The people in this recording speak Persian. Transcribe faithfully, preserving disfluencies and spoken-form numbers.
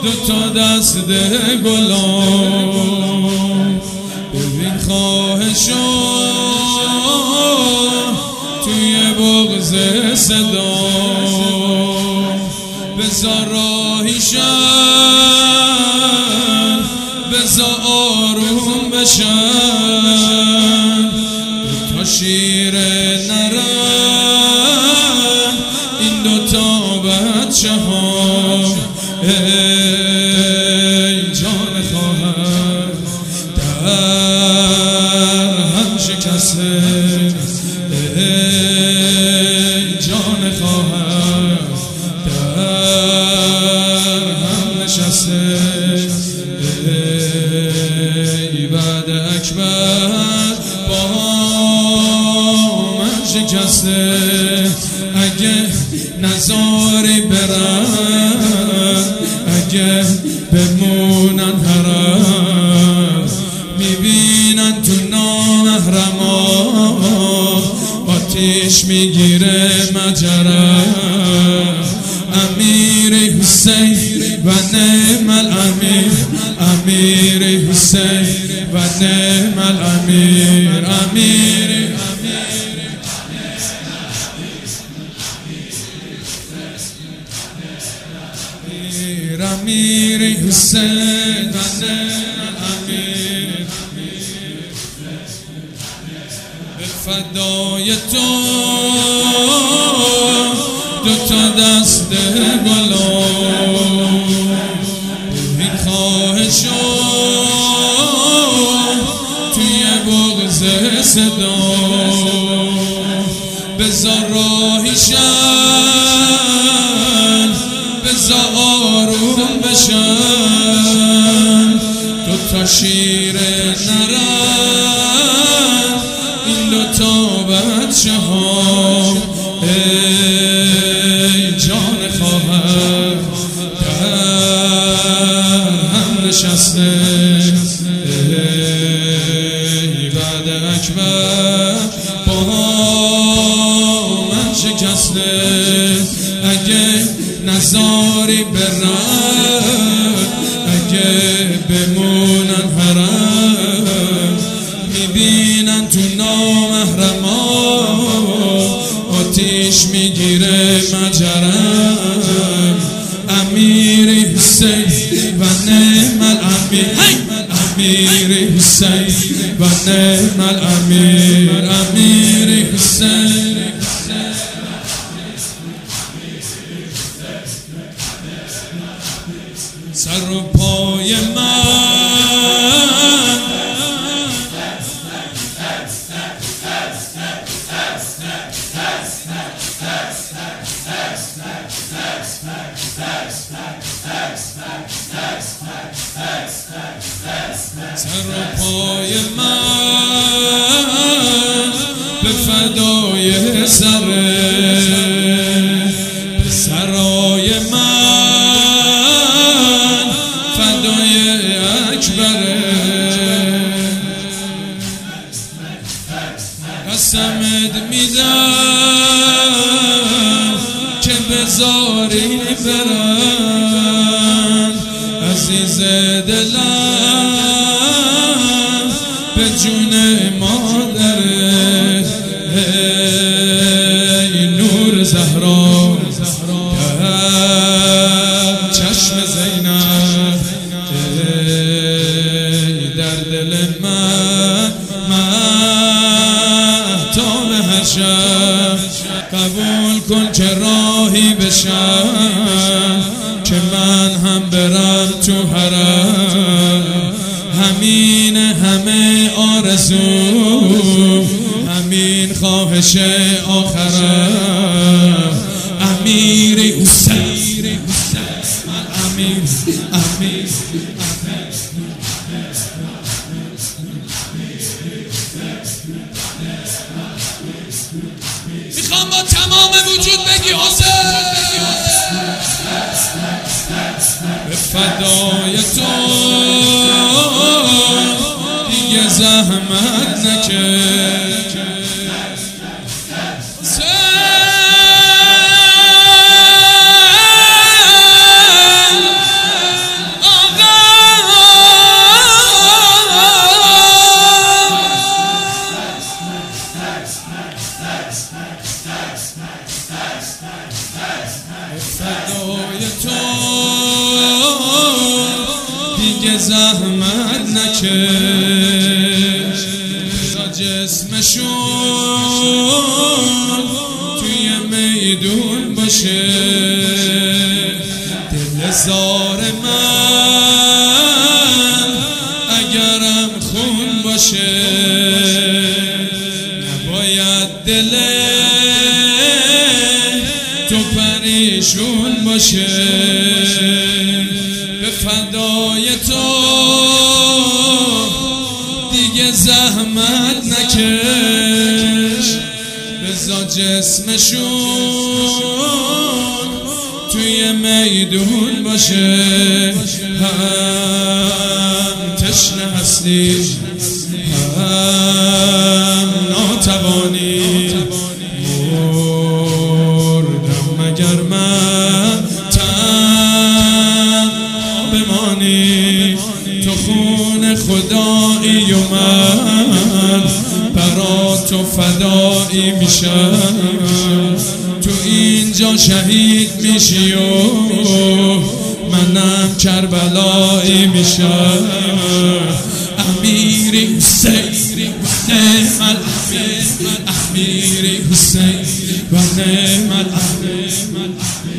دو تا دست گلان ببین خواهشو توی بغض صدا بذار راهیشن بذار آروم بشن تا شیر نرن این دوتا بچه ها ای جان خواهر در هم شکسته ای جان خواهر در هم نشسته ای بعد اکبر با من شکسته اگه نزاری برن اگه بمونن حرم میبینن تو نامحرما آتیش میگیره مجرم امیر حسین و نعم الامیر امیر حسین و نعم الامیر امیر امیر حسین و نعم الامیر به فدای تو دو تا دست گلان این خواهشو توی بغض صدا بذار راهیشن بذار آروم بشن دو تا شیر نرن این دو تا بچه ها ای جان خواهر در هم نشسته ای بعد اکبر با من شکسته اگه نزاری برن اگه بمونن حرم میبینن تو نامحرما آتیش میگیره مجرم امیر حسین و نعم الامیر امیر حسین و نعم الامیر امیر حسین سر و پای من سر و پای من به فدای سره سرای من فدای اکبره قسمت میدم که بذاری برن عزیز دلم به جون مادره ای نور زهرا چشم زینب ای در دل من مهتاب هر شب قبول کن که راهی بشم که من هم برم تو حرم همین همه آرزو همین خواهش آخرم امیر حسین امیر امیر میخوام با تمام وجود بگی حسین به فدای تو دیگه زحمت نکش دیگه زحمت نکش، بذار جسمشون توی میدون باشه. دل زار من اگرم خون باشه، نباید دل تو پریشون باشه. به فدای تو دیگه زحمت نکش، بذار جسمشون توی میدون باشه. هم تشنه هستی هم ناتوانی، مردم مگر من تنها بمانی. تو خون خدایی و من برا تو فدایی میشم. تو اینجا شهید میشی و منم کربلایی میشم. امیری حسینی و نعم الامیر، امیری حسینی و نعم الامیر.